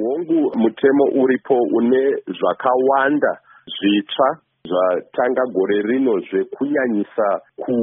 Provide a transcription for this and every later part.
hongu mutemo uripo une zvakawanda zvitsva zvatanga gore rino zvekunyanyisa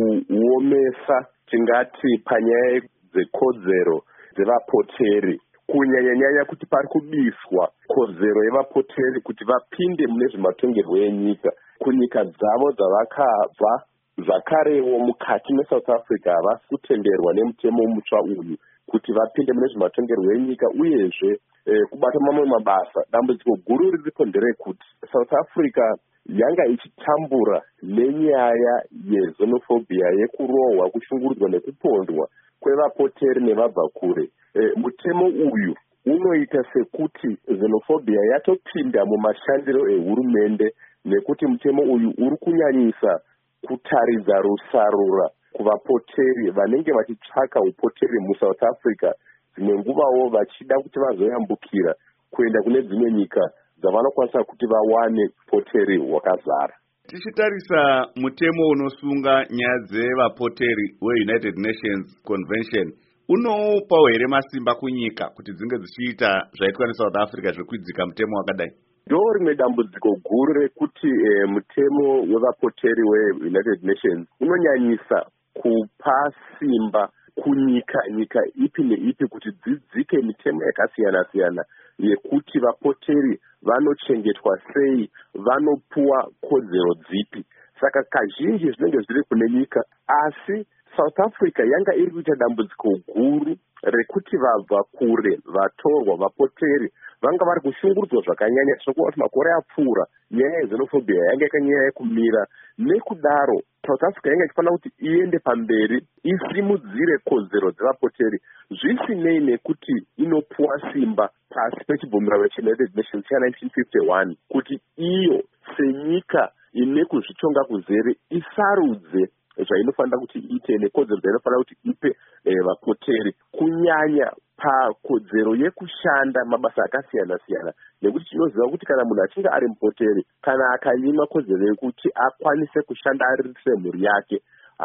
kuomesa tingati panyaya dzekodzero dzevapoteri, kunyanya kuti pari kubiswa kodzero yevapoteri kuti vapinde mune zvematongerwo enyika kunyika dzavo dzavakabva. Zvakarewo mukati meSouth Africa havasi kutenderwa nemutemo mutsva uyu kuti vapinde mune zvematongerwo enyika, uyezve kubata mamwe mabasa. Dambudziko guru riripo nderekuti South Africa yanga ichitambura nenyaya yexenophobia, yekurohwa, kushungurudzwa nekupondwa kwevapoteri nevabva kure. Mutemo uyu unoita sekuti xenophobia yatopinda mumashandiro ehurumende, nekuti mutemo uyu uri kunyanyisa kutaridza rusarura kuvapoteri vanenge vachitsvaka upoteri muSouth Africa, dzimwe nguvawo vachida kuti vazoyambukira kuenda kune dzimwe nyika dzavanokwanisa kuti vawane poteri hwakazara. Tichitarisa mutemo unosunga nyaya dzevapoteri weUnited Nations Convention unopawo here masimba kunyika kuti dzinge dzichiita zvaitwa neSouth Africa zvekwidzika mutemo wakadai? Ndo rimwe dambudziko guru rekuti mutemo wevapoteri weUnited Nations unonyanyisa kupa simba kunyika ipi neipi kuti dzidzike mitemo yakasiyana-siyana yekuti vapoteri vanochengetwa sei, vanopuwa kodzero dzipi. Saka kazhinji zvinenge zviri kune nyika, asi South Africa yanga iri kuita dambudziko guru rekuti vabva kure vatorwa vapoteri vanga vari kushungurudzwa zvakanyanya. Tinokuona kuti makore apfuura nyaya yexenophobia yanga yakanyanya yekumira. Nekudaro South Africa yanga ichifanira kuti iende pamberi isimudzire kodzero dzevapoteri, zvisinei nekuti inopuwa simba pasi pechibvumirano cheUnited Nations cha1951 kuti iyo senyika ine kuzvitonga kuzere isarudze zvainofanira kuti iite nekodzero dzainofanira kuti ipe vapoteri, kunyanya pakodzero yekushanda mabasa akasiyana-siyana. Nekuti tinoziva kuti kana munhu achinge ari mupoteri, kana akanyimwa kodzero yekuti akwanise kushanda ariritire mhuri yake,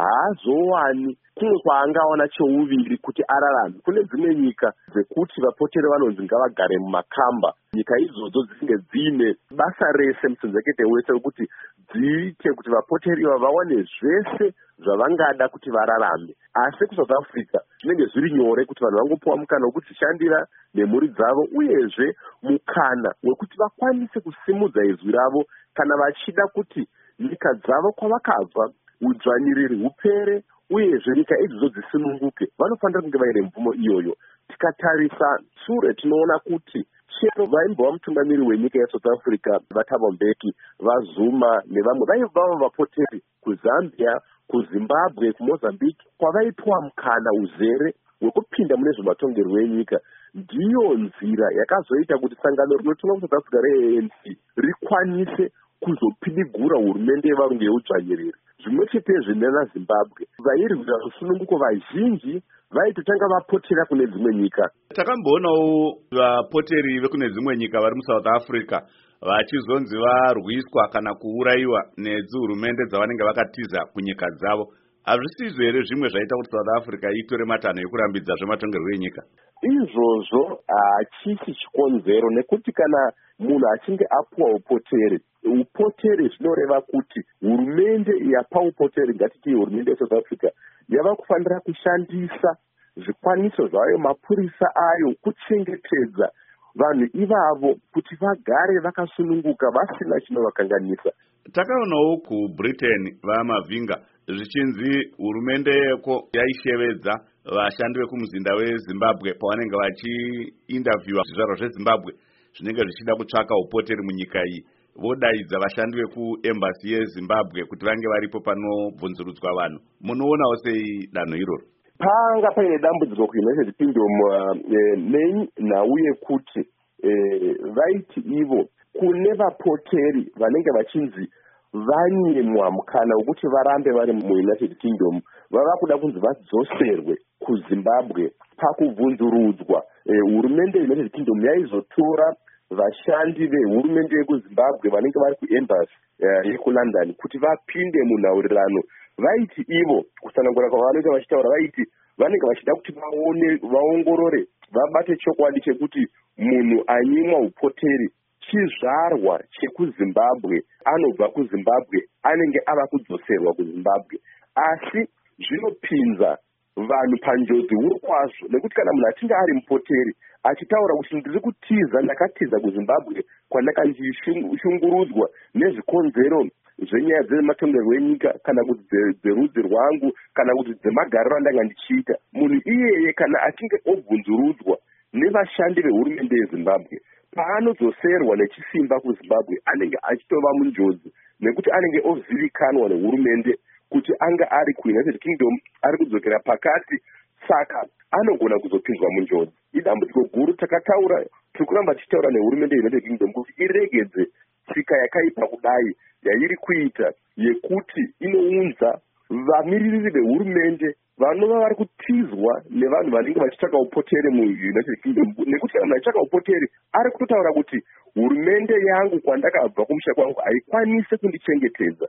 haazowani kumwe kwaangaona cheuviri kuti ararame. Kune dzimwe nyika dzekuti vapoteri vanonzi ngavagare mumakamba, nyika idzodzo dzinenge dziine basa rese musinzekete wese wekuti dziite kuti vapoteri iva vawane zvese zvavangada kuti vararame. Asi kuSouth Africa zvinenge zviri nyore kuti vanhu vangopuwa mukana wekuti zvishandira nemhuri dzavo, uyezve mukana wekuti vakwanise kusimudza izwi ravo kana vachida kuti nyika dzavo kwavakabva udzvanyiriri hupere, uyezve nyika idzodzo dzisununguke. Vanofanira kunge vaine mvumo iyoyo. Tikatarisa shure tinoona kuti chero vaimbova mutungamiri wenyika yeSouth Africa vaThabo Mbeki, vaZuma nevamwe vaibvawo vapoteri kuZambia, kuZimbabwe, kuMozambique, kwavaipiwa mukana uzere wekupinda mune zvematongerwo enyika. Ndiyo nzira yakazoita kuti sangano rinotonga kuSouth Africa reANC rikwanise kuzopidigura hurumende yevarungu yeudzvanyiriri. Zvimwe chetezvo nenaZimbabwe vairwira rusununguko vazhinji vaitotanga vapotera kune dzimwe nyika. Takamboonawo vapoteri vekune dzimwe nyika vari muSouth Africa vachizonzi varwiswa kana kuurayiwa nedzihurumende dzavanenge vakatiza kunyika dzavo. Hazvisizvo here zvimwe zvaita kuti South Africa itore matanho ekurambidza zvematongerwo enyika? Izvozvo hachisi chikonzero, nekuti kana munhu achinge apuwa upoteri zvinoreva kuti hurumende yapa upoteri, ngatiti hurumende yeSouth Africa, yava kufanira kushandisa zvikwanisiro zvayo, mapurisa ayo, kuchengetedza vanhu ivavo kuti vagare vakasununguka vasina chinovakanganisa. Takaonawo kuBritain vamavhinga zvichinzi hurumende yeko yaishevedza vashandi vekumuzinda weZimbabwe pavanenge vachiinterviewa zvizvarwa zveZimbabwe zvinenge zvichida kutsvaka upoteri munyika iyi. Vodaidza vashandi vekuembassy yeZimbabwe kuti vange varipo panobvunzurudzwa vanhu. Munoonawo sei danho iroro? Panga paine dambudziko kuUnited Kingdom nenhau yekuti vaiti ivo kune vapoteri vanenge vachinzi vanyimwa mukana wekuti varambe vari muUnited Kingdom, vava kuda kunzi vadzoserwe kuZimbabwe. Pakubvunzurudzwa hurumende yeUnited Kingdom yaizotora vashandi vehurumende yekuZimbabwe vanenge vari kuembassy yekuLondon kuti vapinde munhaurirano. Vaiti ivo kusanangura kwavanoita vachitaura, vaiti vanenge vachida kuti vaongorore vabate chokwadi chekuti munhu anyimwa upoteri chizvarwa chekuzimbabwe anobva kuzimbabwe anenge ava kudzoserwa kuzimbabwe, asi zvinopinza vanhu panjodzi huru kwazvo, nekuti kana munhu achinge ari mupoteri achitaura kuti ndiri kutiza, ndakatiza kuzimbabwe kwandakashungurudzwa nezvikonzero zvenyaya dzematongerwo enyika kana kuti dzerudzi rwangu kana kuti dzemagariro andanga ndichiita, munhu iyeye kana achinge obvunzurudzwa nevashandi vehurumende yezimbabwe paanodzoserwa nechisimba kuzimbabwe anenge achitova munjodzi, nekuti anenge ozivikanwa nehurumende kuti anga ari kuunited kingdom ari kudzokera pakati, saka anogona kuzopinzwa munjodzi. Idambudziko guru takataura, tiri kuramba tichitaura nehurumende yeunited kingdom kuti iregedze tsika yakaipa kudai yairi kuita yekuti inounza vamiririri vehurumende vanova vari kutizwa nevanhu vanenge vachitsvaka upoteri muunited kingdom, nekuti kana munhu achitsvaka upoteri ari kutotaura kuti hurumende yangu kwandakabva kumusha kwangu haikwanisi kundichengetedza,